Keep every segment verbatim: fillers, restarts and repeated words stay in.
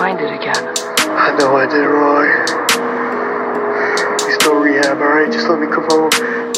find it again. I know I did, Roy. It's no rehab, alright? Just let me come home.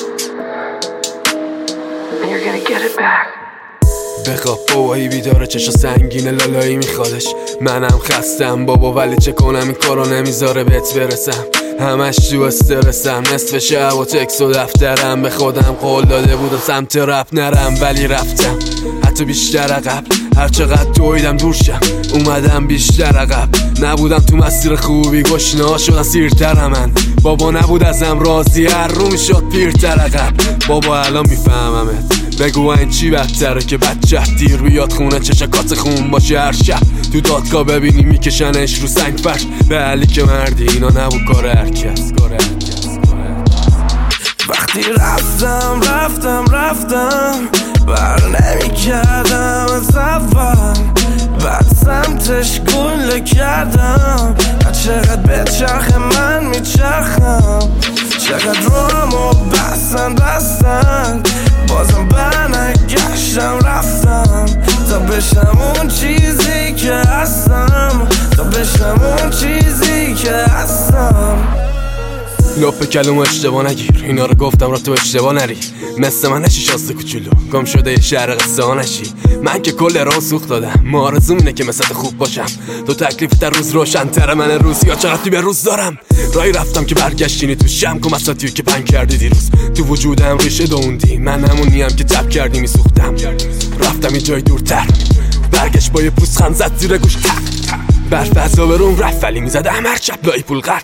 And you're gonna get it back. بخواب بابایی بیداره، چشا سنگینه لالایی میخوادش. منم خستم بابا ولی چه کنم این کارو نمیذاره بهت برسم. همش تو استرسم، نصف شب و تکس و دفترم. به خودم قول داده بودم سمت رپ نرم ولی رفتم حتی بیشتر عقب. هر چقدر دویدم دور شم اومدم بیشتر عقب. نبودم تو مسیر خوبی، گشنه شدن سیرترم من. بابا نبود ازم راضی، هر رو میشد پیرتر عقب. بابا الان میفهممت، بگو این چی بدتره که بچه دیر بیاد خونه چشکات خون باشه هر شب. تو دادگاه ببینی میکشنش رو سنگ فرش. به علی که مردی اینا نبود کار هرکس. وقتی رفتم رفتم رفتم بر نمی کردم از اول، بعد سمتش گله کردم. چقدر به چرخ من میچرخم، چقدر رومو بستن بستن، بازم برنگشتم رفتم تا بشم اون چیزی که هستم، تا بشم اون چیزی که هستم. لپ کلمه اشتباه نگیر، اینا رو گفتم را تو اشتباه نری. مثل من نشی شاسته کوچولو، گم شده یه شهر قصه ها نشی. من که کل راه سوخت دادم، آرزوم اینه که مثل خوب باشم. تو تکلیف در روز روشن تر من روز، یا چقدر توی به روز دارم. رای رفتم که برگشتینی تو شم کم از که پنگ کردی دیروز. تو وجودم ریشه دوندی، من همونیم که تب کردی میسوختم. رفتم یه جای دورتر، برگشت با یه پوست خم زد زیر گوش تق. برف فضا برون رفت ولی میزدم هر چپ لای پول غرق.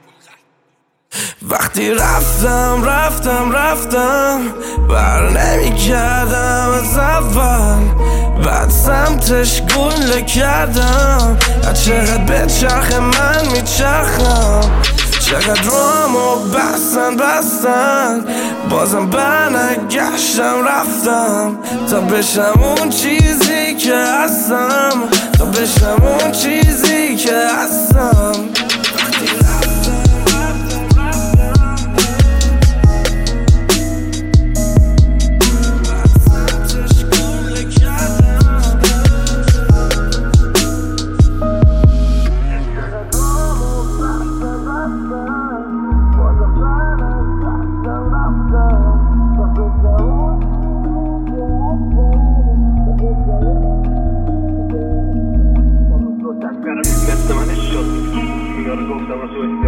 وقتی رفتم رفتم رفتم بر نمی کردم از اول، بعد سمتش گله کردم. چقدر به چرخ من میچرخم، چقدر رومو بستن بستن، بازم برنگشتم رفتم تا بشم اون چیزی که هستم، تا بشم اون چیزی که هستم. مثل من اشتاد اینا رو گفتم را تو